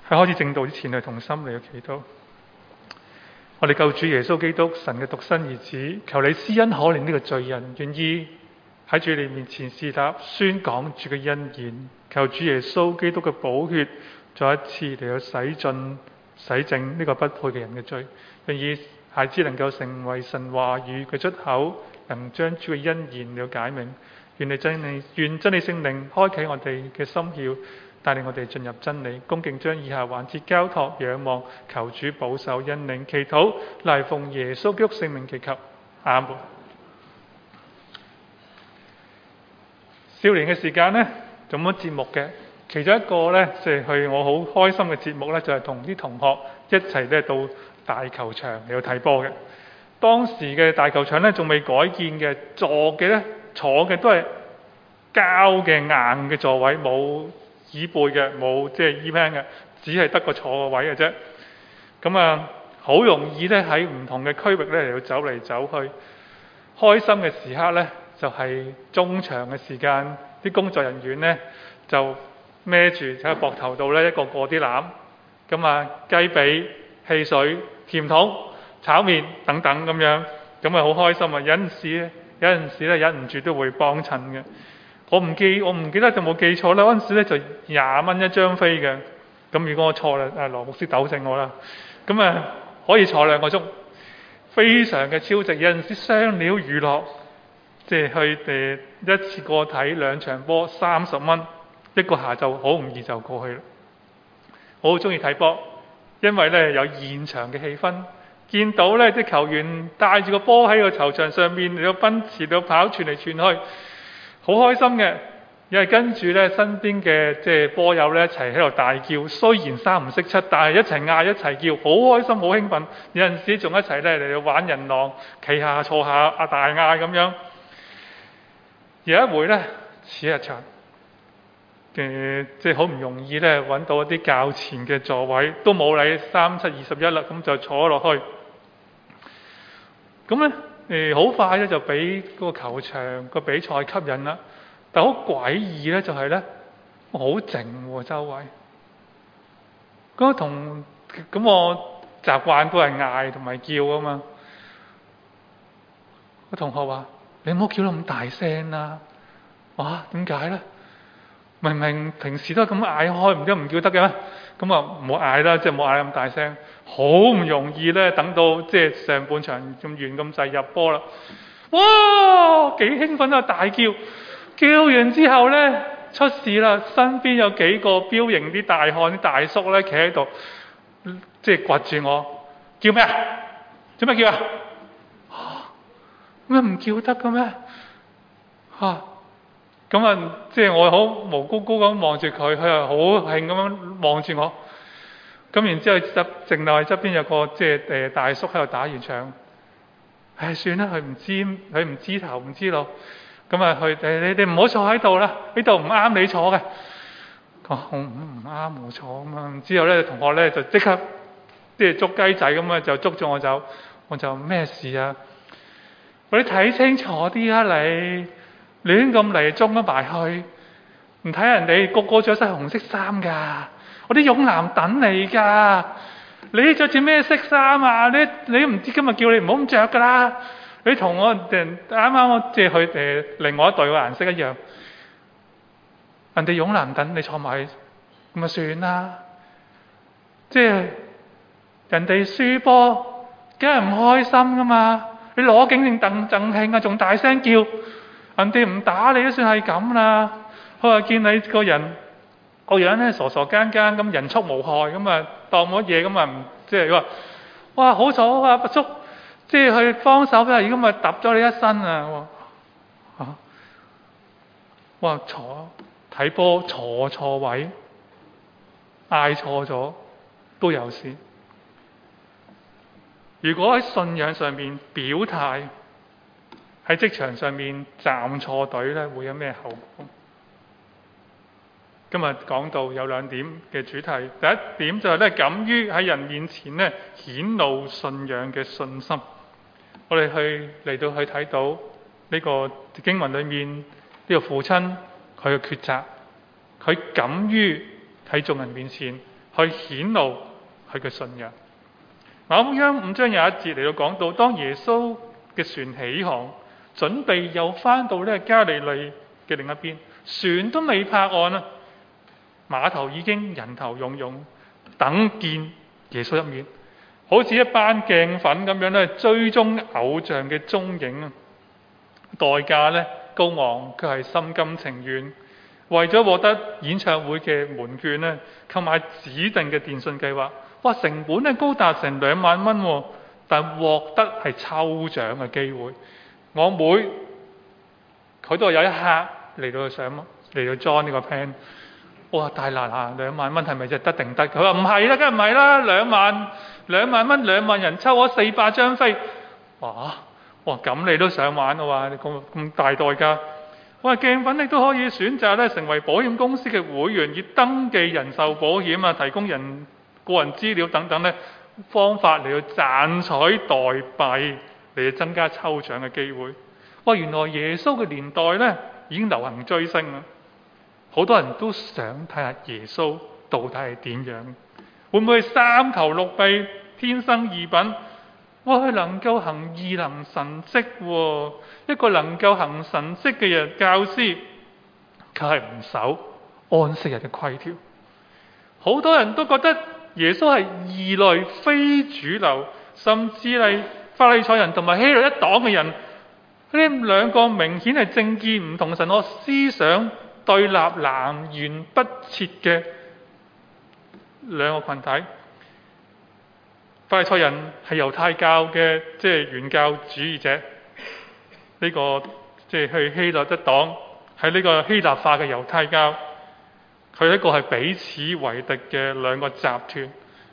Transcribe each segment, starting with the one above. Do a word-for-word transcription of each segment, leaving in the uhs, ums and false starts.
喺開始正道之前，去同心嚟去祈禱。我哋救主耶穌基督，神嘅獨生兒子，求你施恩可憐呢個罪人，願意喺主你面前試答宣講主嘅恩言。求主耶穌基督嘅寶血再一次嚟去洗盡洗淨呢個不配嘅人嘅罪，願意孩子能夠成為神話語嘅出口，能將主嘅恩言了解明。願你真理，願真理聖靈開啟我哋嘅心竅，帶領我哋進入真理。恭敬將以下環節交託仰望，求主保守恩領。祈禱賴奉耶穌基督聖名祈求，阿門。少年嘅時間呢，做乜節目嘅？其中一個呢，即係去我好開心嘅節目呢，就係同啲同學一齊咧到大球場嚟到睇波嘅。當時嘅大球場呢，仲未改建嘅，坐嘅呢，坐嘅都係膠嘅硬嘅座位，冇椅背嘅，冇即係 E-pan 嘅，只係得個坐個位嘅啫。咁啊，好容易咧喺唔同嘅區域咧嚟到走嚟走去。開心嘅時刻咧，就係中場嘅時間，啲工作人員咧就孭住喺個膊頭度咧一個個啲籃，咁啊雞髀、汽水、甜筒、炒麵等等咁樣，咁啊好開心啊！有陣時咧，有陣時咧忍唔住都會幫襯嘅。我唔記我唔記得就冇記錯啦。嗰陣時咧就廿蚊一張飛嘅。咁如果我錯啦，阿羅牧師糾正我啦。咁啊可以坐兩個鐘，非常嘅超值。有陣時雙料娛樂，即係去誒一次過睇兩場波，三十蚊一個下晝，好唔易就過去啦。我好中意睇波，因為咧有現場嘅氣氛，見到咧啲球員帶住個波喺個球場上面嚟到奔馳，嚟到跑，傳嚟傳去。好開心嘅，因為跟住咧身邊嘅即係波友咧一齊喺度大叫，雖然三唔識七，但係一齊嗌一齊叫，好開心好興奮。有陣時仲一齊咧嚟到玩人狼，企下坐下啊大嗌咁樣。有一回咧，似日場嘅即係好唔容易咧揾到一啲較前嘅座位，都冇理三七二十一啦，咁就坐落去。咁咧。誒好快咧就俾嗰個球場個比賽吸引啦，但好詭異咧就係咧好靜喎周圍。咁同咁我習慣都係嗌同埋叫啊嘛。個同學話：你唔好叫得咁大聲啦！哇，點解咧？明明平時都係咁嗌開，唔知唔叫得嘅咩？咁啊唔好嗌啦，即係唔好嗌咁大聲。好唔容易咧，等到即係上半場咁完咁滯入波啦！哇，幾興奮啊！大叫，叫完之後咧出事啦！身邊有幾個彪形啲大漢啲大叔咧，企喺度，即係掘住我，叫咩啊？做咩叫啊？咩唔叫得嘅咩？嚇！咁啊，即係我好無辜辜咁望住佢，佢又好興咁樣望住我。咁然之後側靜落去側邊有個即係誒大叔喺度打完場，唉算啦，佢唔知佢唔知頭唔知路，咁啊佢誒你哋唔好坐喺度啦，呢度唔啱你坐嘅。我唔唔啱我坐咁啊，之後咧同學咧就即刻即係捉雞仔咁啊，就捉咗我走，我就咩事啊？我你睇清楚啲啊你，亂咁嚟中咗埋去，唔睇人哋個個着晒紅色衫㗎。我啲勇男等你㗎，你着住咩色衫啊？你你唔知今日叫你唔好咁着㗎啦。你同我哋啱啱我即係去誒另外一隊嘅顏色一樣，人哋勇男等你坐埋，咁咪算啦。即係人哋輸波，梗係唔開心㗎嘛。你攞景定鄧贈慶啊，仲大聲叫，人哋唔打你都算係咁啦。佢話見你個人。個樣咧傻傻更更咁人畜無害咁啊，當乜嘢咁啊？唔即係話，哇好彩啊，伯叔，即係去幫手啦，而家咪揼咗你一身啊！嚇，哇坐睇波坐錯位，嗌錯咗都有事。如果喺信仰上面表態，喺職場上面站錯隊咧，會有咩後果？今日講到有兩點嘅主題，第一點就係咧，敢於喺人面前咧顯露信仰嘅信心。我哋去嚟到去睇到呢個經文裏面呢個父親佢嘅抉擇，佢敢於喺眾人面前去顯露佢嘅信仰。馬可福音五章有一節嚟到講到，當耶穌嘅船起航，準備又翻到呢加利利嘅另一邊，船都未泊岸啊，碼頭已經人頭湧湧，等見耶穌一面，好似一班鏡粉咁樣咧追蹤偶像嘅蹤影啊！代價咧高昂，佢係心甘情願，為咗獲得演唱會嘅門券咧，購買指定嘅電信計劃。哇！成本咧高達成兩萬蚊，但獲得係抽獎嘅機會。我妹佢都有一刻嚟到上嚟到 join 呢個 plan。哇！大嗱嗱兩萬蚊係咪真係得定得？佢話唔係啦，梗係唔係啦，兩萬兩萬蚊兩萬人抽咗四百張飛。哇！哇！咁你都想玩嘅話，你咁咁大代價。我話鏡粉你都可以選擇咧成為保險公司嘅會員，以登記人壽保險啊，提供人個人資料等等咧方法嚟去賺取代幣嚟增加抽獎嘅機會。哇！原來耶穌嘅年代咧已經流行追星啦，好多人都想睇下耶穌到底係點樣，會唔會係三頭六臂、天生異品？哇！佢能夠行異能神蹟喎，一個能夠行神蹟嘅人教師，佢係唔守安息日嘅規條。好多人都覺得耶穌係異類、非主流，甚至係法利賽人同埋希律一黨嘅人。呢兩個明顯係政見唔同、神學思想對立、南轅北轍嘅兩個群體。法利賽人係猶太教嘅即係原教主義者，呢、這個即係去希律一黨，喺呢個希臘化嘅猶太教，佢一個係彼此為敵嘅兩個集團，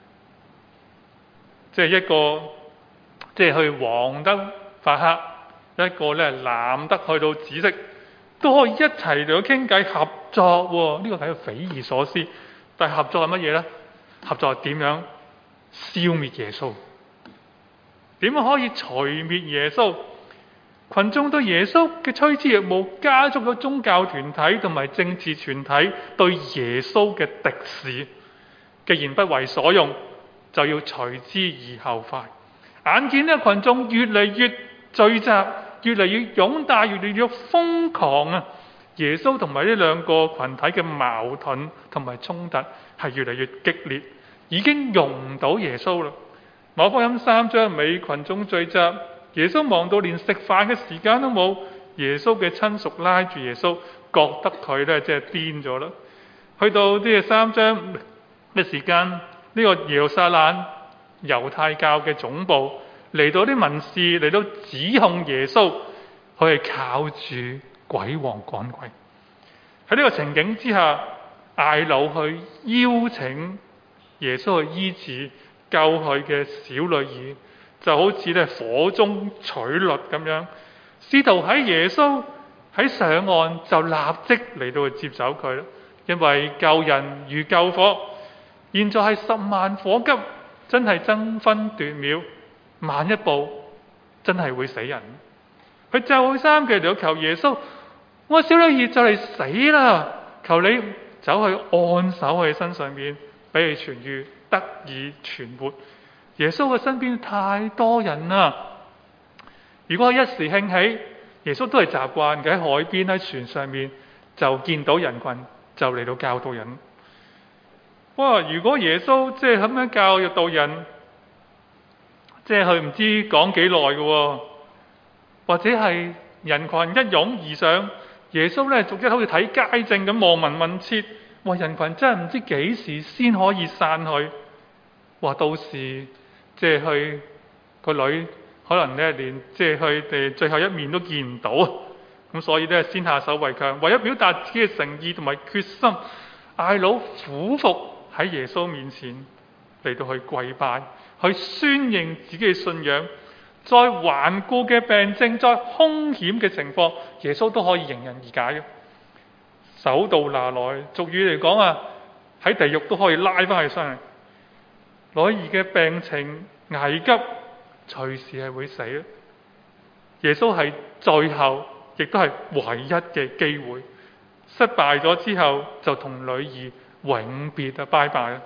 即係一個即係去黃得發黑，一個咧藍得去到紫色，都可以一齊嚟到傾偈合作喎。呢、這個係匪夷所思，但係合作係乜嘢咧？合作係點樣消滅耶穌？點樣可以除滅耶穌？群眾對耶穌嘅趨之若鶩，加速咗宗教團體同埋政治團體對耶穌嘅敵視。既然不為所用，就要隨之而後快。眼見呢個群眾越嚟越聚集，越嚟越擁戴，越嚟越瘋狂啊！耶穌同埋呢兩個群體嘅矛盾同埋衝突係越嚟越激烈，已經容唔到耶穌啦。馬可福音三章尾，群眾聚集，耶穌忙到連食飯嘅時間都冇。耶穌嘅親屬拉住耶穌，覺得佢咧即係癲咗啦。去到呢三章嘅時間，呢、這個耶路撒冷猶太教嘅總部嚟到啲文士嚟到指控耶穌，佢係靠住鬼王趕鬼。喺呢個情景之下，睚魯去邀請耶穌去醫治救佢嘅小女兒，就好似咧火中取栗咁樣。試圖喺耶穌喺上岸就立即嚟到去接走佢啦，因為救人如救火，現在係十萬火急，真係爭分奪秒，慢一步真係會死人。佢就去三句嚟到求耶穌，我小女兒就嚟死啦，求你走去按手喺身上面，俾佢痊愈，得以存活。耶穌嘅身邊太多人啦，如果一時興起，耶穌都係習慣嘅喺海邊喺船上面就見到人群就嚟到教導人。哇！如果耶穌即係咁樣教育導人，即係佢唔知講幾耐嘅，或者係人群一擁而上，耶穌咧逐一好似睇街症咁望聞問切。哇！人群真係唔知幾時先可以散去。話到時即係佢個女可能咧連即係佢哋最後一面都見唔到啊！咁所以咧先下手為強，為咗表達自己嘅誠意同埋決心，睚魯俯伏喺耶穌面前嚟到去跪拜，去宣認自己嘅信仰。再頑固嘅病症，再兇險嘅情況，耶穌都可以迎刃而解嘅。手到拿來，俗語嚟講啊，喺地獄都可以拉翻起上嚟。女兒嘅病情危急，隨時係會死嘅。耶穌係最後，亦都係唯一嘅機會。失敗咗之後，就同女兒永別啊，拜拜啦！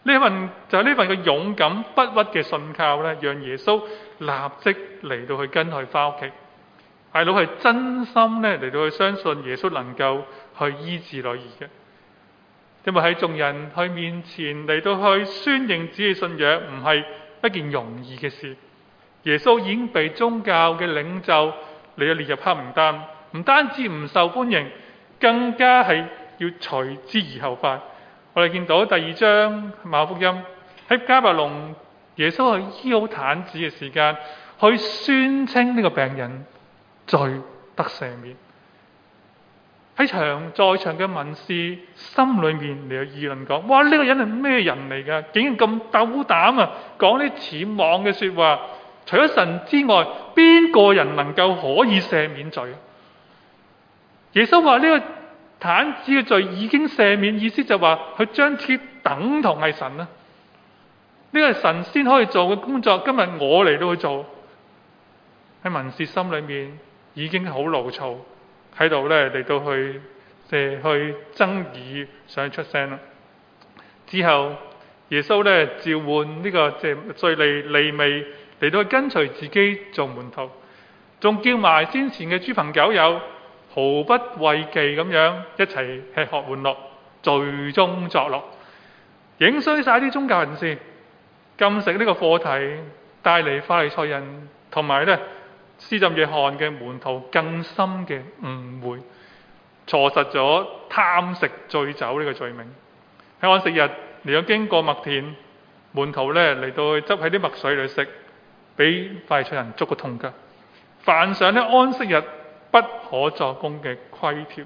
呢份就係呢份嘅勇敢不屈嘅信靠咧，讓耶穌立即嚟到去跟佢翻屋企。睚魯係真心咧嚟到去相信耶穌能夠去醫治女兒嘅，因為喺眾人去面前嚟到去宣認自己信仰唔係一件容易嘅事。耶穌已經被宗教嘅領袖嚟到列入黑名單，唔單止唔受歡迎，更加係要隨之而後快。我哋見到第二章馬可福音喺迦百農，耶穌去醫好癱子嘅時間，去宣稱呢個病人罪得赦免。喺場在場嘅文士心裏面嚟有議論講：哇！呢、這個人係咩人嚟㗎？竟然咁鬥膽啊！講啲僭妄嘅說話。除咗神之外，邊個人能夠可以赦免罪？耶穌話呢個癱子嘅罪已經赦免，意思就話佢將自己等同係神啦。呢個係神先可以做嘅工作，今日我嚟到去做。喺文士心裏面已經好怒躁，喺度咧嚟到去即係去爭議，想出聲啦。之後耶穌咧召喚呢個即係稅吏利未嚟到去跟隨自己做門徒，仲叫埋先前嘅豬朋狗友毫不畏忌咁樣一齊吃喝玩樂，聚眾作樂，影衰晒啲宗教人士。禁食呢個課題帶嚟法利賽人同埋咧施浸約翰嘅門徒更深嘅誤會，錯實咗貪食醉酒呢個罪名。喺安息日嚟到經過麥田，門徒咧嚟到去執喺啲麥穗嚟食，俾法利賽人捉個痛腳，犯上咧安息日不可作工嘅規條。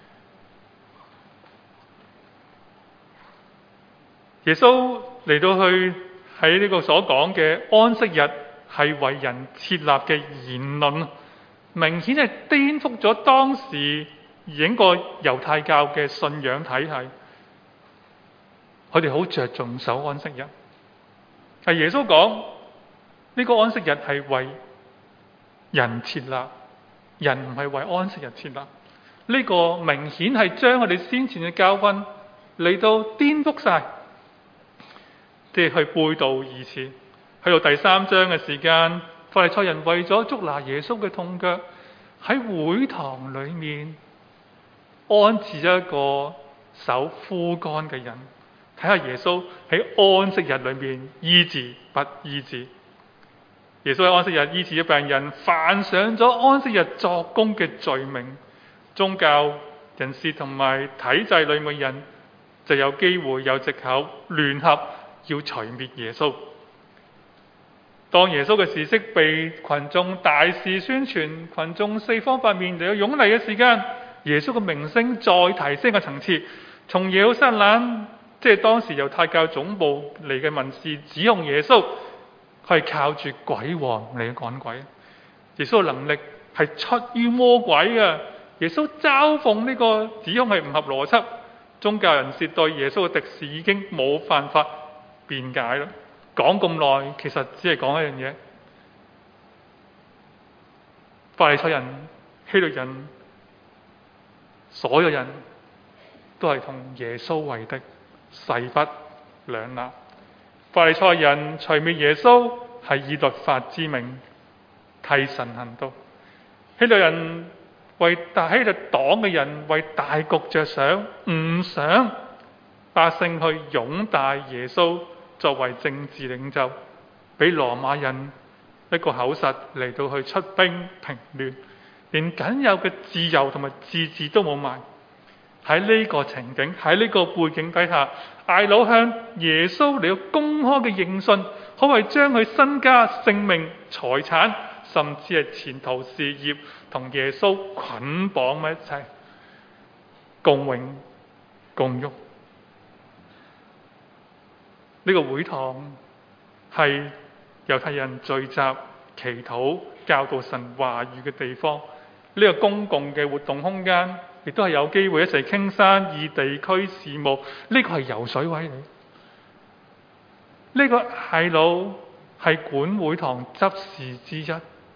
耶穌嚟到去喺呢個所講嘅安息日係為人設立嘅言論，明顯係顛覆咗當時整個猶太教嘅信仰體系。佢哋好着重守安息日，係耶穌講呢個安息日係為人設立，人唔係為安息日設立。呢個明顯係將我哋先前嘅教訓嚟到顛覆晒，即係去背道而馳。去到第三章嘅時間，法利賽人為咗捉拿耶穌嘅痛腳，喺會堂裏面安置咗一個手枯乾嘅人，睇下耶穌喺安息日裏面醫治不醫治。耶穌喺安息日醫治咗病人，犯上咗安息日作工嘅罪名，宗教人士同埋體制裏面人就有機會有藉口聯合要除滅耶穌。當耶穌嘅事蹟被群眾大肆宣傳，群眾四方八面嚟到湧嚟嘅時間，耶穌嘅名聲再提升個層次，從耶路撒冷，即係當時猶太教總部嚟嘅文士指控耶穌係靠住鬼王嚟趕鬼。耶穌嘅能力係出於魔鬼嘅。耶穌嘲諷呢個指控係唔合邏輯，宗教人士對耶穌嘅敵視已經冇辦法辯解啦。講咁耐，其實只係講一樣嘢：法利賽人、希律人，所有人都係同耶穌為敵，勢不兩立。法利賽人除滅耶穌係以律法之名替神行道，希律人為大希律黨嘅人為大局着想，唔想百姓去擁戴耶穌作為政治領袖，俾羅馬人一個口實嚟到去出兵平亂，連僅有嘅自由同埋自治都冇埋。喺呢個情景，喺呢個背景底下，睚魯向耶穌嚟到公開嘅認信，可謂將佢身家性命財產甚至係前途事業同耶穌捆綁喺一齊，共榮共辱。呢個會堂係猶太人聚集、祈禱、教導神話語嘅地方。呢個公共嘅活動空間，亦都係有機會一齊傾生意、地區事務。呢個係游水位嚟。呢個睚魯係管會堂執事之一，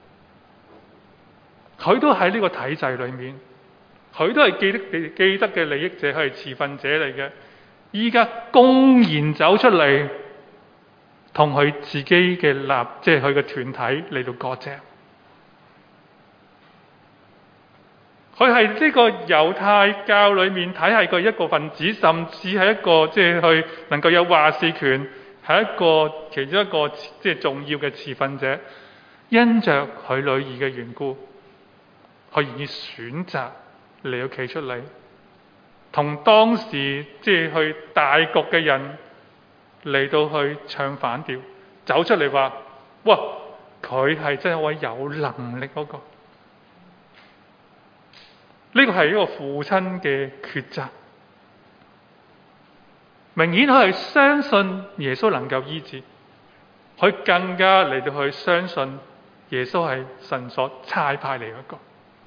佢都喺呢個體制裏面，佢都係既得既得嘅利益者，佢係持份者嚟嘅。 依家公然走出嚟，同佢自己嘅立，即係佢嘅團體嚟到割席。佢係呢個猶太教裏面體系嘅一個分子，甚至係一個即係去能夠有話事權，係一個其中一個即係重要嘅持份者。因着佢女兒嘅緣故，佢願意選擇嚟到企出嚟，同當時即係去大局嘅人嚟到去唱反調，走出嚟話：哇！佢係真係一位有能力嗰個。呢個係一個父親嘅抉擇，明顯佢係相信耶穌能夠醫治，佢更加嚟到去相信耶穌係神所差派嚟嗰個。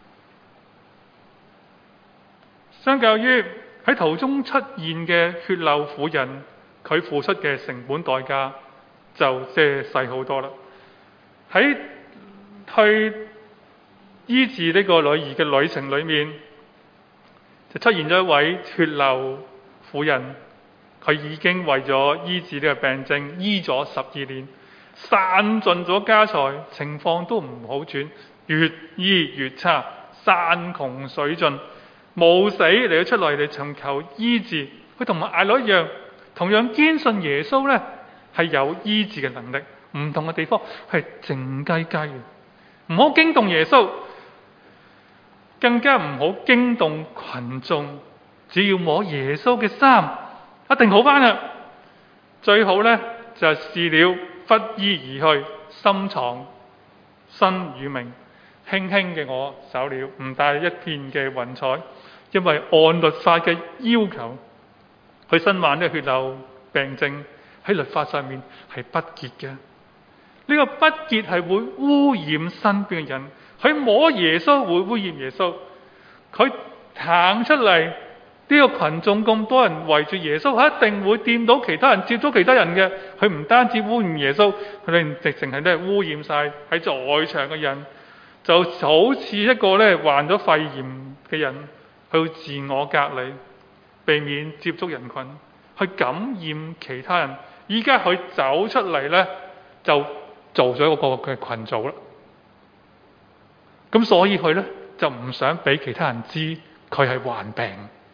相較於喺途中出現嘅血漏婦人，佢付出嘅成本代價就即係細好多啦。喺去醫治呢個女兒嘅旅程裏面，就出現咗一位血漏婦人，佢已經為咗醫治呢個病症醫咗十二年，散盡咗家財，情況都唔好轉，越醫越差，山窮水盡，冒死嚟咗出嚟嚟尋求醫治。佢同埋艾羅一樣，同樣堅信耶穌咧係有醫治嘅能力。唔同嘅地方係靜雞雞嘅，唔好驚動耶穌，更加唔好驚動群眾。只要摸耶穌嘅衫，一定好翻啦。最好咧就事了，拂衣而去，深藏身與名，輕輕嘅我走了，唔帶一片嘅雲彩。因為按律法嘅要求，佢身患呢個血漏病症喺律法上面係不潔嘅。呢個不潔係會污染身邊嘅人，佢摸耶穌會污染耶穌。佢行出嚟，呢個群眾咁多人圍住耶穌，佢一定會掂到其他人，接觸其他人嘅。佢唔單止污染耶穌，佢哋直情係都係污染晒喺在場嘅人，就好似一個咧患咗肺炎嘅人，去自我隔離，避免接觸人群，去感染其他人。依家佢走出嚟咧，就做咗一個嘅群組啦。咁所以佢咧就唔想俾其他人知佢係患病。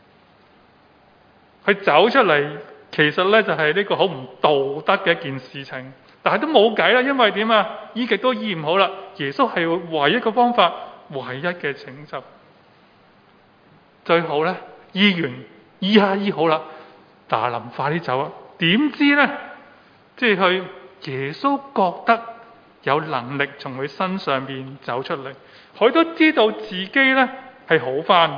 佢走出嚟，其實咧就係呢個好唔道德嘅一件事情，但係都冇計啦，因為點啊？醫極都醫唔好啦。耶穌係唯一嘅方法，唯一嘅拯救。最好咧，醫完醫下醫好啦，大林快啲走啊！點知咧，即係佢耶穌覺得有能力從佢身上邊走出嚟，佢都知道自己咧係好返。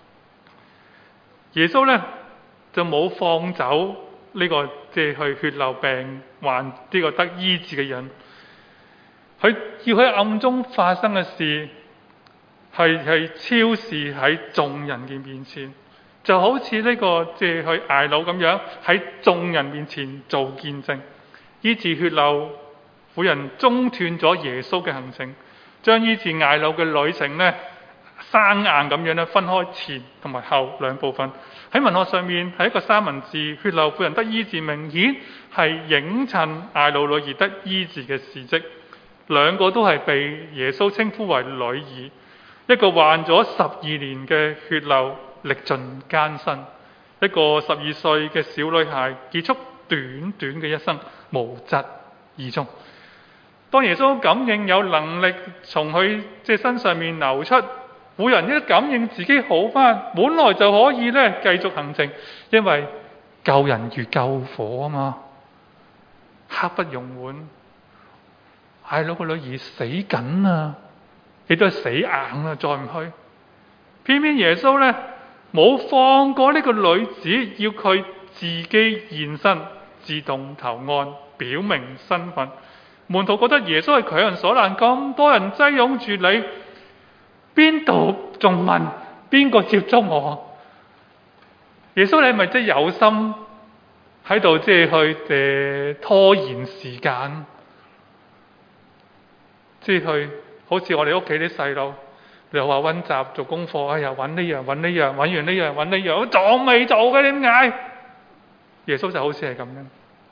耶穌咧就冇放走呢個即係去血漏病患呢個得醫治嘅人，佢要喺暗中發生嘅事係係超視喺眾人嘅面前，就好似呢個即係去睚魯咁樣喺眾人面前做見證。醫治血漏婦人中斷咗耶穌嘅行程，將醫治睚魯嘅旅程咧生硬咁樣咧分開前同埋後兩部分。喺文學上面係一個三文治，血漏婦人得醫治明顯係映襯睚魯女兒得醫治嘅事蹟。兩個都係被耶穌稱呼為女兒，一個患咗十二年嘅血漏，歷盡艱辛；一個十二歲嘅小女孩，結束短短嘅一生，無疾而終。當耶穌感應有能力從佢即係身上面流出，婦人一感應自己好返，本來就可以咧繼續行程，因為救人如救火啊嘛，刻不容緩。睚魯個女兒死緊啊，亦都係死硬啦，再唔去。偏偏耶穌咧冇放過呢個女子，要佢自己現身，自動投案，表明身份。門徒覺得耶穌係強人所難，咁多人擠擁住你，邊度仲問邊個接觸我？耶穌你係咪真係有心喺度即係去誒、呃、拖延時間？即係去好似我哋屋企啲細路，又話溫習做功課，哎呀揾呢樣揾呢樣，揾完呢樣揾呢樣，仲未做嘅點解？ 耶穌就好似係咁樣。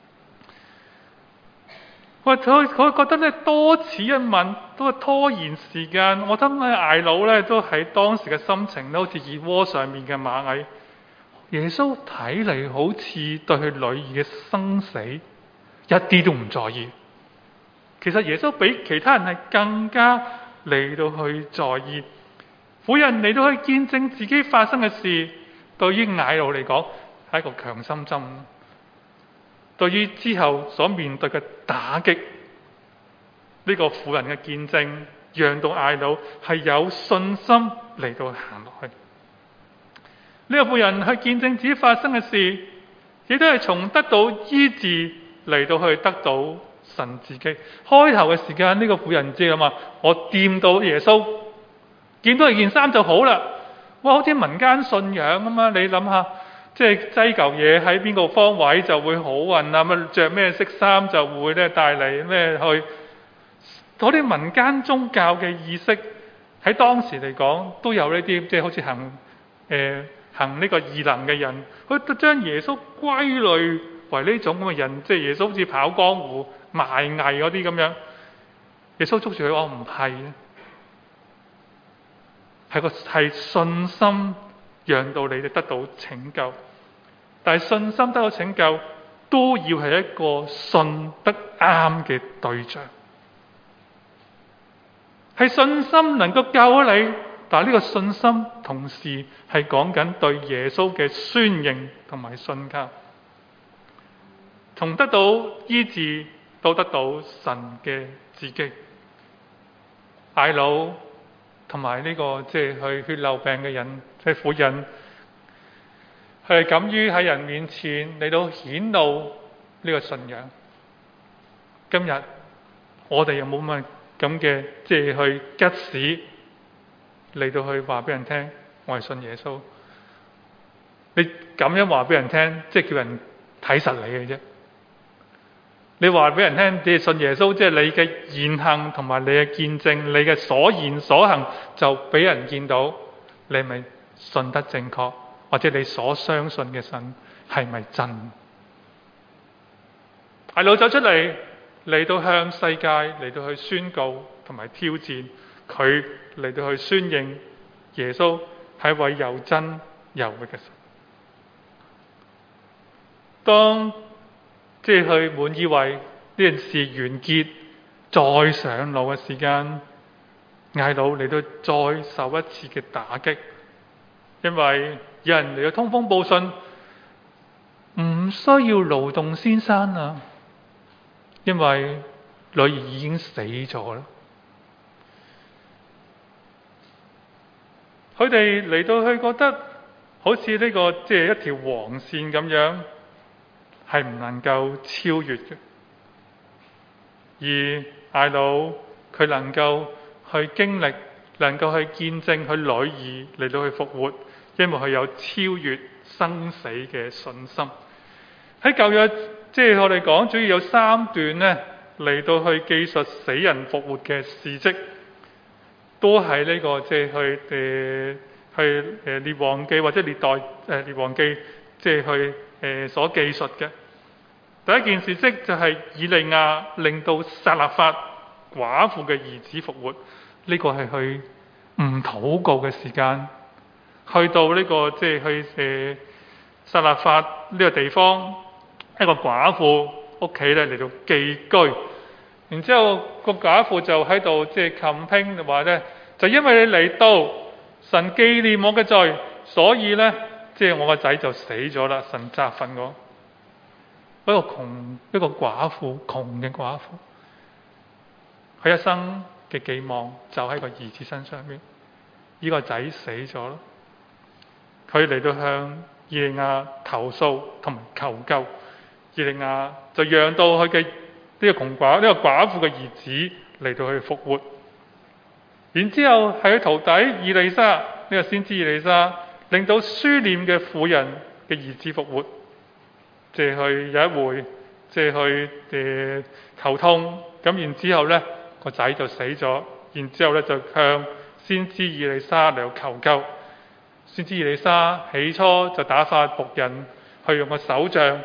我佢佢覺得咧多此一問，都係拖延時間。我諗咧睚魯咧都喺當時嘅心情咧，好似熱鍋上面嘅螞蟻。耶穌睇嚟好似對佢女兒嘅生死一啲都唔在意。其實耶穌比其他人係更加嚟到去在意。婦人嚟到去見證自己發生嘅事，對於睚魯嚟講係一個強心針。對於之後所面對嘅打擊，呢個婦人嘅見證，讓到睚魯係有信心嚟到行落去。呢個婦人去見證自己發生嘅事，亦都係從得到醫治嚟到去得到神自己。開頭嘅時間，呢個婦人知啊嘛，我掂到耶穌，見到佢件衫就好啦。哇，好似民間信仰啊嘛，你諗下。即係擠嚿嘢喺邊個方位就會好運啊！乜著咩色衫就會咧帶嚟咩去？嗰啲民間宗教嘅意識喺當時嚟講都有呢啲，即係好似行誒、呃、行呢個異能嘅人，佢都將耶穌歸類為呢種咁嘅人，即係耶穌好似跑江湖賣藝嗰啲咁樣。耶穌捉住佢，我唔係啊，係個係信心。讓到你哋得到拯救，但係信心得到拯救都要係一個信得啱嘅對象，係信心能夠救咗你，但係呢個信心同時係講緊對耶穌嘅宣認同埋信靠，從得到醫治到得到神嘅自己。睚魯同埋呢個即係去血漏病嘅人，即係婦人，係敢於喺人面前嚟到顯露呢個信仰。今日我哋有冇乜咁嘅即係去吉士嚟到去話俾人聽，我係信耶穌。你咁樣話俾人聽，即係叫人睇實你嘅啫。你話俾人聽，你係信耶穌，即係你嘅言行同埋你嘅見證，你嘅所言所行就俾人見到，你係咪信得正確，或者你所相信嘅神係咪真？睚魯走出嚟，嚟到向世界嚟到去宣告同埋挑戰，佢嚟到去宣認耶穌係一位又真又活嘅神。當即係去滿以為呢件事完結，再上路嘅時間，睚魯嚟到再受一次嘅打擊，因為有人嚟到通風報信，唔需要勞動先生啊，因為女兒已經死咗啦。佢哋嚟到去覺得好似呢個即係一條黃線咁樣，係唔能夠超越嘅。而睚魯佢能夠去經歷，能夠去見證佢女兒嚟到去復活，因為佢有超越生死嘅信心。喺舊約，即係我哋講，主要有三段呢嚟到去記述死人復活嘅事蹟，都係呢個即係去誒去誒列王記或者歷代誒列王記，即係去誒所記述嘅。第一件事蹟就係以利亞令到撒勒法寡婦嘅兒子復活，呢、這個係去唔禱告嘅時間，去到呢、這個即係、就是、去誒撒勒法呢個地方，一個寡婦屋企咧嚟到寄居，然之後個寡婦就喺度即係 complain 話咧，就因為你嚟到，神紀念我嘅罪，所以咧即係我個仔就死咗啦，神責罰我。一個窮一個寡婦，窮嘅寡婦，佢一生嘅寄望就喺個兒子身上面。呢、這個仔死咗咯，佢嚟到向以利亞投訴同埋求救，以利亞就讓到佢嘅呢個窮寡呢、這個寡婦嘅兒子嚟到去復活。然之後係佢徒弟以利沙，呢、這個先知以利沙令到書念嘅婦人嘅兒子復活。即係去有一回，即係去誒頭痛，咁然之後咧個仔就死咗，然之後咧就向先知以利沙嚟求救。先知以利沙起初就打發僕人去用個手杖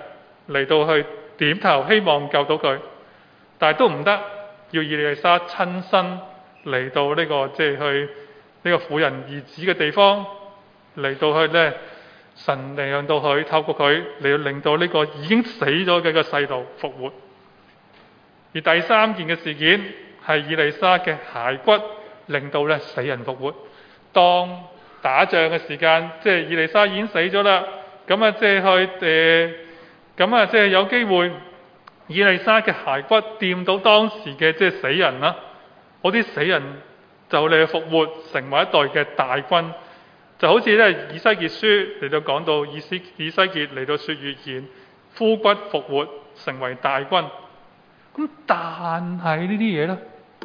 嚟到去點頭，希望救到佢，但係都唔得，要以利沙親身嚟到呢、這個即係、就是、去呢個婦人兒子嘅地方，嚟到去咧，神嚟讓到佢透過佢嚟到令到呢個已經死咗嘅個細路復活。而第三件嘅事件係以利沙嘅骸骨令到咧死人復活。當打仗嘅時間，即係以利沙已經死咗啦，咁啊即係去誒，咁啊即係有機會以利沙嘅骸骨掂到當時嘅即係死人啦，嗰啲死人就嚟復活，成為一代嘅大軍，就好似咧以西結書嚟到講到以西以西結嚟到說預言，枯骨復活，成為大軍。咁但係呢啲嘢咧，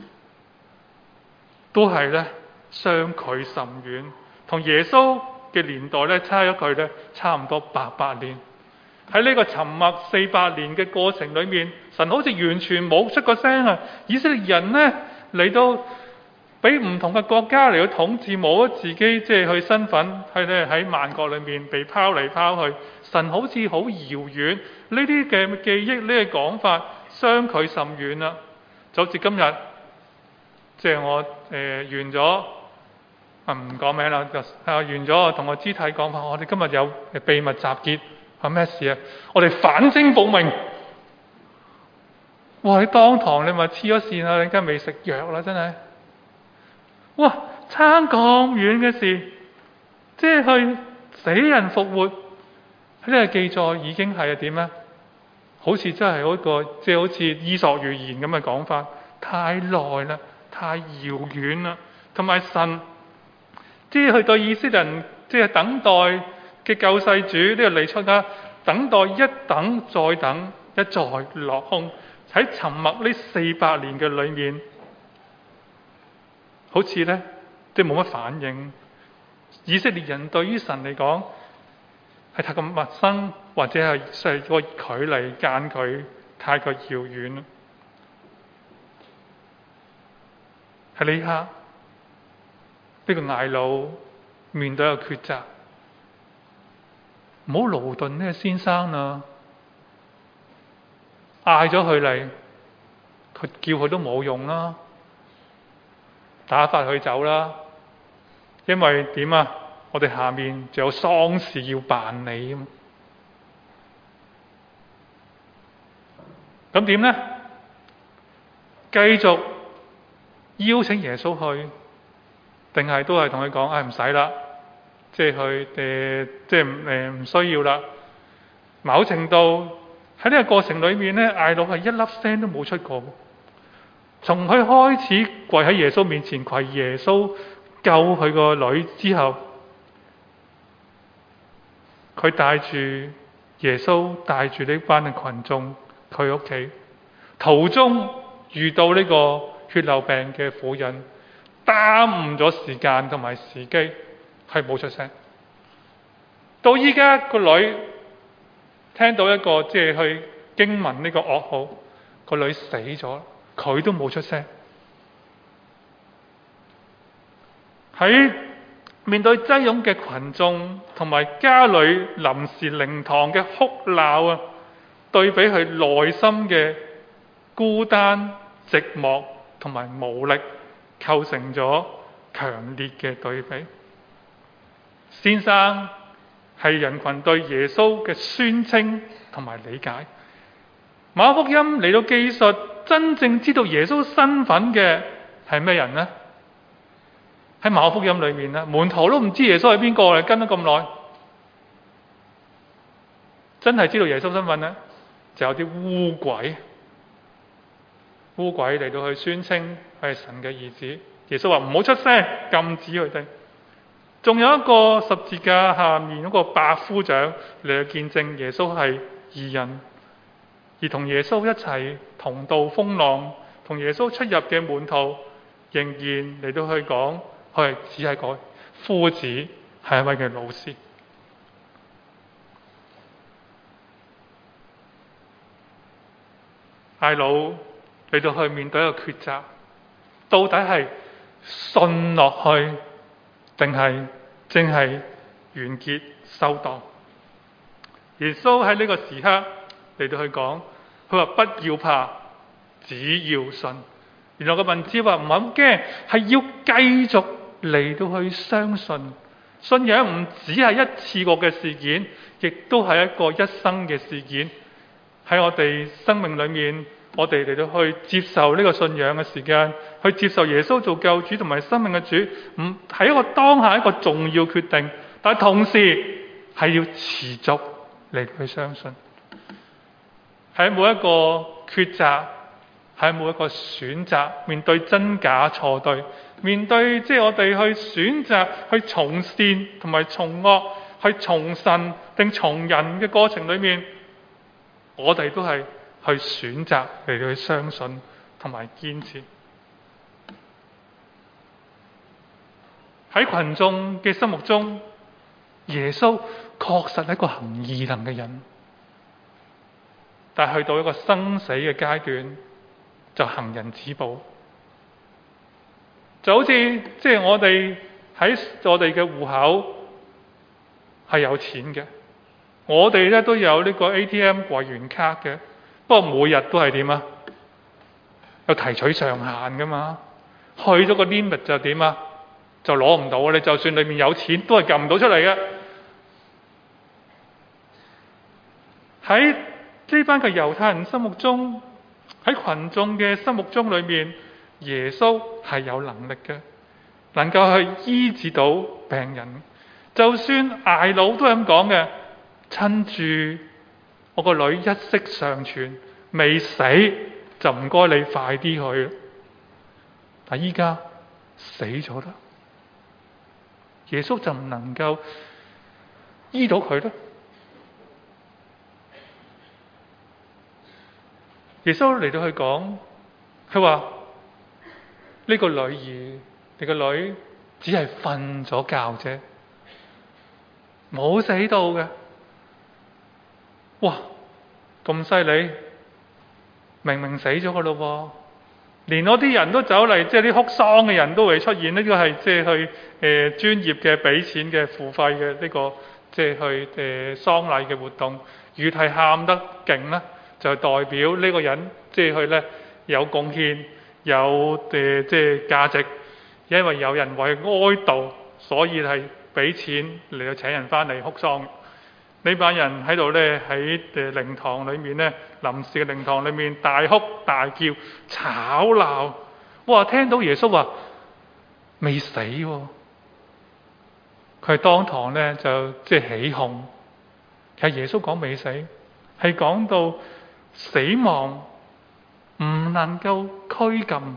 都係咧相距甚遠，同耶穌嘅年代咧差咗佢咧差唔多八百年。喺呢個沉默四百年嘅過程裏面，神好似完全冇出過聲啊！以色列人咧嚟到俾唔同嘅國家嚟到統治，冇咗自己即係去身份，係咧喺萬國裏面被拋嚟拋去。神好似好遙遠，呢啲嘅記憶呢個講法相距甚遠啦。就好似今日，即係我誒、呃、完咗啊，唔講名啦，就啊完咗，同我肢體講法，我哋今日有秘密集結，係咩事啊？我哋反清復明。哇！你當堂你咪黐咗線啊！你而家未食藥啦，真係。哇！差咁遠嘅事，即係去死人復活，喺呢個記載已經係點咧？好似真係嗰個即係好似伊索寓言咁嘅講法，太耐啦，太遙遠啦，同埋神即係去對以色列人即係等待嘅救世主呢個彌賽亞，等待一等再等，一再落空，喺沉默呢四百年嘅裏面，好似咧即係冇乜反應。以色列人對於神嚟講係太過陌生，或者係係個距離間距太過遙遠啦。喺呢刻，呢個睚魯面對一個抉擇，唔好勞頓呢個先生啊！嗌咗佢嚟，佢叫佢都冇用啦，打發佢走啦。因為點啊？我哋下面就有喪事要辦理啊嘛。咁點咧？繼續邀請耶穌去，定係都係同佢講，唉唔使啦，即係去誒，即係誒唔需要啦。某程度喺呢個過程裏面咧，睚魯係一粒聲都冇出過。從佢開始跪喺耶穌面前跪耶穌救佢個女之後，佢帶住耶穌帶住呢班嘅群眾，佢屋企途中遇到呢個血漏病嘅婦人，耽誤咗時間同埋時機，係冇出聲。到依家個女聽到一個即係去經文呢個噩耗，個女死咗，佢都冇出聲。喺面對擠擁嘅群眾同埋家裏臨時靈堂嘅哭鬧啊，對比佢內心嘅孤單、寂寞同埋無力，構成咗強烈嘅對比。先生係人群對耶穌嘅宣稱同埋理解。馬可福音嚟到記述真正知道耶穌身份嘅係咩人呢？喺馬可福音裏面咧，門徒都唔知耶穌係邊個嚟，跟咗咁耐，真係知道耶穌身份咧，就有啲污鬼，污鬼嚟到去宣稱佢係神嘅兒子。耶穌話唔好出聲，禁止佢哋。仲有一個十字架下面嗰個百夫長嚟到見證耶穌係義人，而同耶穌一齊同渡風浪，同耶穌出入嘅門徒，仍然嚟到去講。佢係只係個夫子，係一位嘅老師。睚魯嚟到去面對一個抉擇，到底係信落去，定係正係完結收檔？耶穌喺呢個時刻嚟到去講，佢話不要怕，只要信。原來個文字話唔係咁驚，係要繼續嚟到去相信。信仰唔只係一次過嘅事件，亦都係一個一生嘅事件。喺我哋生命裏面，我哋嚟到去接受呢個信仰嘅時間，去接受耶穌做救主同埋生命嘅主，唔係一個當下一個重要決定，但係同時係要持續嚟去相信。喺每一個抉擇，喺每一個選擇，面對真假錯對，面對即係、就是、我哋去選擇去從善同埋從惡，去從神定從人嘅過程裏面，我哋都係去選擇嚟到去相信同埋堅持。喺群眾嘅心目中，耶穌確實係一個行異能嘅人，但係去到一個生死嘅階段，就行人止步。就好似即係我哋喺我哋嘅戶口係有錢嘅，我哋咧都有呢個 A T M 櫃員卡嘅，不過每日都係點啊？有提取上限噶嘛，去咗個 limit 就點啊？就攞唔到，你就算裏面有錢都係撳唔到出嚟嘅。喺呢班嘅猶太人心目中，喺群眾嘅心目中裏面，耶穌係有能力嘅，能夠去醫治到病人。就算睚魯都係咁講嘅，趁住我個女一息尚存，未死，就唔該你快啲去。但依家死咗啦，耶穌就唔能夠醫到佢咧。耶穌嚟到去講，佢話呢個女兒，你個女只係瞓咗覺啫，冇死到嘅。哇，咁犀利！明明死咗噶咯，連嗰啲人都走嚟，即係啲哭喪嘅人都會出現。呢個係即係去誒專業嘅俾錢嘅付費嘅呢個即係去誒喪禮嘅活動。越係喊得勁咧，就代表呢個人即係去咧有貢獻，有誒即係價值。因為有人為哀悼，所以係俾錢嚟到請人翻嚟哭喪。呢班人喺度咧喺誒靈堂裏面咧，臨時嘅靈堂裏面大哭大叫吵鬧。哇！聽到耶穌話未死喎，佢係當堂咧就即係起哄。其實耶穌講未死，係講到死亡唔能夠拘禁。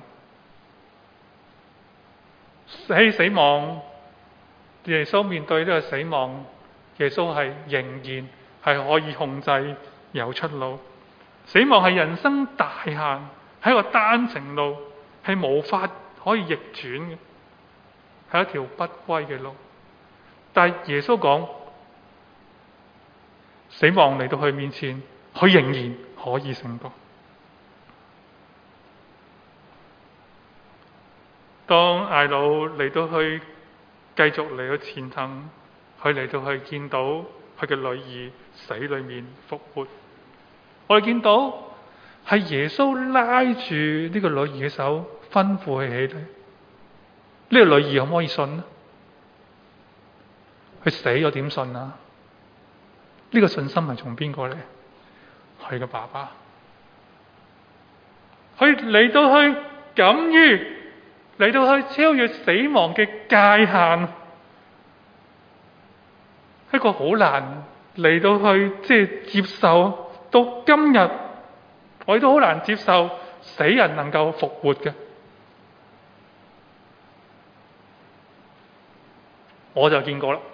喺死亡，耶穌面對呢個死亡，耶穌係仍然係可以控制，有出路。死亡係人生大限，係一個單程路，係無法可以逆轉嘅，係一條不歸嘅路。但係耶穌講，死亡嚟到佢面前，佢仍然可以勝過。當睚魯嚟到去繼續嚟到前行，佢嚟到去見到佢嘅女兒死裏面復活。我哋見到係耶穌拉住呢個女兒嘅手，吩咐佢起嚟。呢個女兒可唔可以信呢？佢死咗點信啊？呢個信心係從邊個嚟？佢嘅爸爸。佢嚟到去敢於嚟到去超越死亡嘅界限，一個好難嚟到去即係接受。到今日我哋都好難接受死人能夠復活嘅。我就見過啦。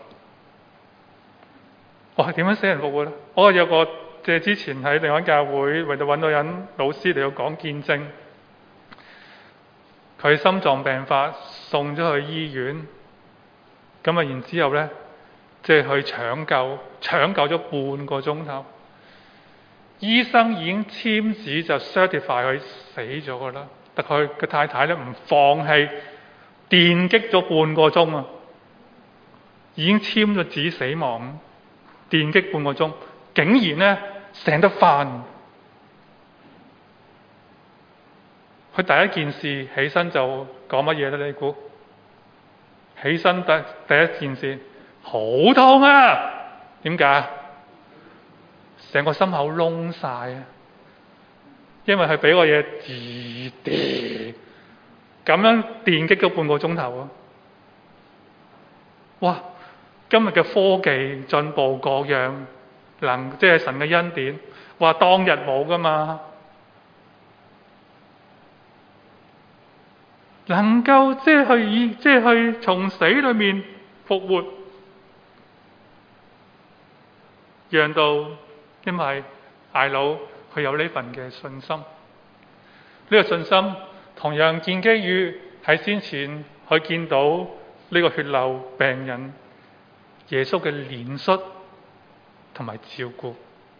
我係點樣死人復活咧？我有個即係之前喺另外教會為到揾到人老師嚟到講見證，佢心臟病發送咗去醫院，咁啊然之後咧即係去搶救，搶救咗半個鐘頭。醫生已經簽紙就 certify 佢死咗噶啦，但佢嘅太太咧唔放棄，電擊咗半個鐘啊，已經簽咗紙死亡，電擊半個鐘，竟然咧醒得翻。佢第一件事起身就講乜嘢咧？你估？起身第第一件事好痛啊！點解？成個心口窿晒啊！因為佢俾個嘢自跌，咁樣電擊咗半個鐘頭啊！哇！今日嘅科技進步各樣，能即係神嘅恩典，話當日冇噶嘛，能夠即係去以即係去從死裏面復活，讓到因為睚魯佢有呢份嘅信心，呢、這個信心同樣建基於喺先前佢見到呢個血流病人耶穌嘅憐恤同埋照顧，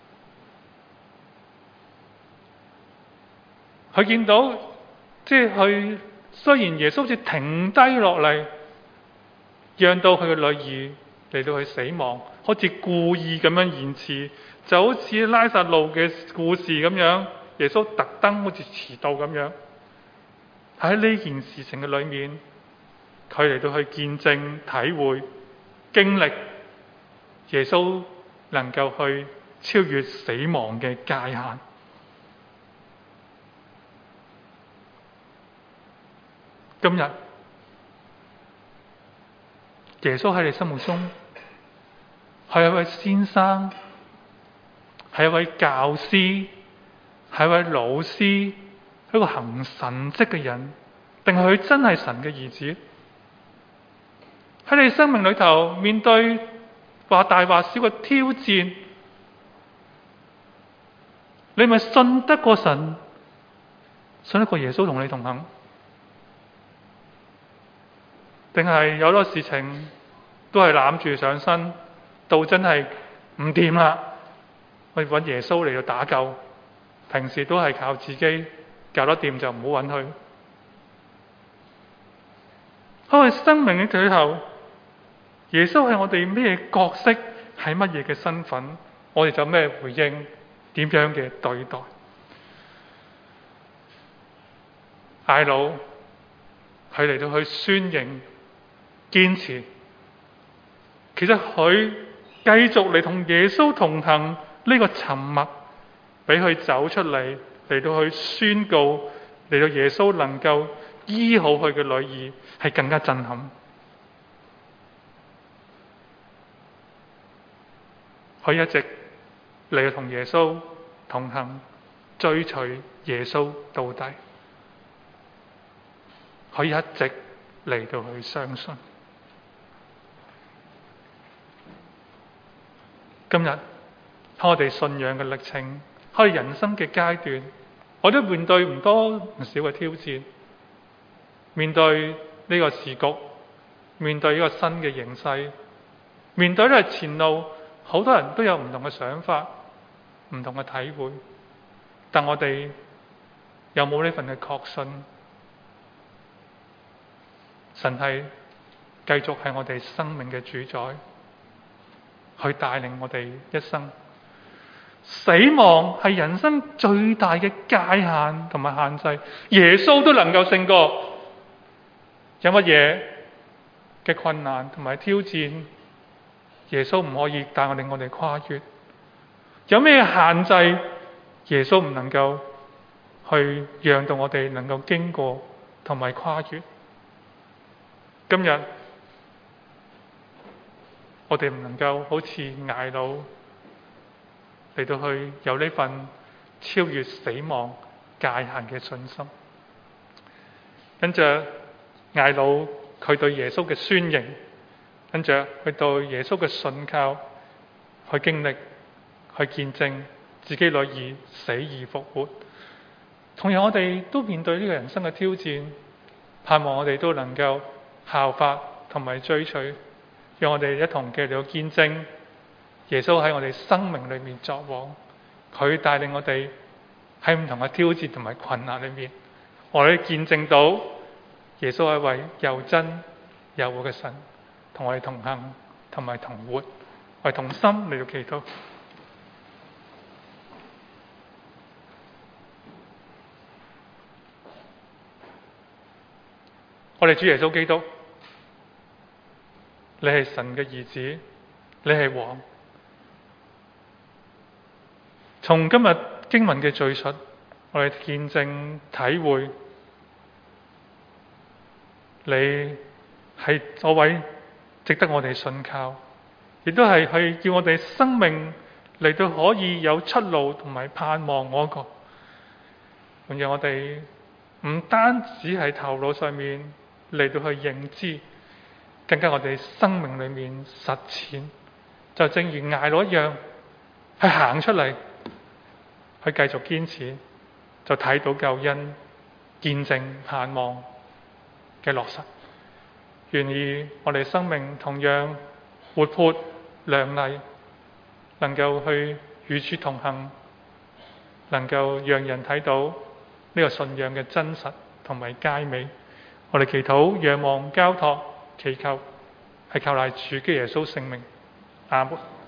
佢見到即係佢雖然耶穌好似停低落嚟，讓到佢嘅女兒嚟到佢死亡，好似故意咁樣延遲，就好似拉撒路嘅故事咁樣，耶穌特登好似遲到咁樣。喺呢件事情嘅裏面，佢嚟到去見證、體會、經歷耶穌能夠去超越死亡嘅界限。今日耶穌喺你心目中係一位先生，係一位教師，係一位老師，一個行神蹟嘅人，定係佢真係神嘅兒子？喺你生命裏頭面對話大話小嘅挑戰，你咪信得過神，信得過耶穌同你同行？定係有好多事情都係攬住上身，到真係唔掂啦，去揾耶穌嚟到打救。平時都係靠自己，搞得掂就唔好揾佢。喺我哋生命嘅裏頭，耶穌係我哋咩角色，係乜嘢嘅身份，我哋就咩回應，點樣嘅對待。睚魯佢嚟到去宣認、堅持，其實佢繼續嚟同耶穌同行，呢個沉默俾佢走出嚟，嚟到去宣告，嚟到耶穌能夠醫好佢嘅女兒，係更加震撼。佢一直嚟到同耶穌同行，追隨耶穌到底。佢一直嚟到去相信。今日喺我哋信仰嘅歷程，喺我哋人生嘅階段，我都面對唔多唔少嘅挑戰，面對呢個時局，面對呢個新嘅形勢，面對呢個前路，好多人都有唔同嘅想法，唔同嘅體會，但我哋有冇呢份嘅確信？神係繼續係我哋生命嘅主宰，去帶領我哋一生。死亡係人生最大嘅界限同埋限制，耶穌都能夠勝過。有乜嘢嘅困難同埋挑戰，耶穌唔可以帶我哋我哋跨越？有咩限制，耶穌唔能夠去讓到我哋能夠經過同埋跨越？今日我哋唔能夠好似睚魯嚟到去有呢份超越死亡界限嘅信心，跟住睚魯佢對耶穌嘅宣認，跟住佢對耶穌嘅信靠，去經歷，去見證自己女兒死而復活。同樣我哋都面對呢個人生嘅挑戰，盼望我哋都能夠效法同埋追隨，讓我哋一同嘅嚟到見證耶穌喺我哋生命裏面作王，佢帶領我哋喺唔同嘅挑戰同埋困難裏面，我哋見證到耶穌係一位又真又活嘅神，同我哋同行同埋同活，我哋同心嚟到祈禱。 我哋主耶穌基督，你係神嘅兒子，你係王。從今日經文嘅敘述，我哋見證體會，你係嗰位值得我哋信靠，亦都係去叫我哋生命嚟到可以有出路同埋盼望嗰個。仲有我哋唔單止係頭腦上面嚟到去認知，更加我哋生命裏面實踐，就正如艾羅一樣，去行出嚟，去繼續堅持，就睇到救恩、見證、盼望嘅落實。願意我哋生命同樣活潑亮麗，能夠去與主同行，能夠讓人睇到呢個信仰嘅真實同埋佳美。我哋祈禱、仰望、交託、祈求，係靠賴主基督耶穌聖名。阿門。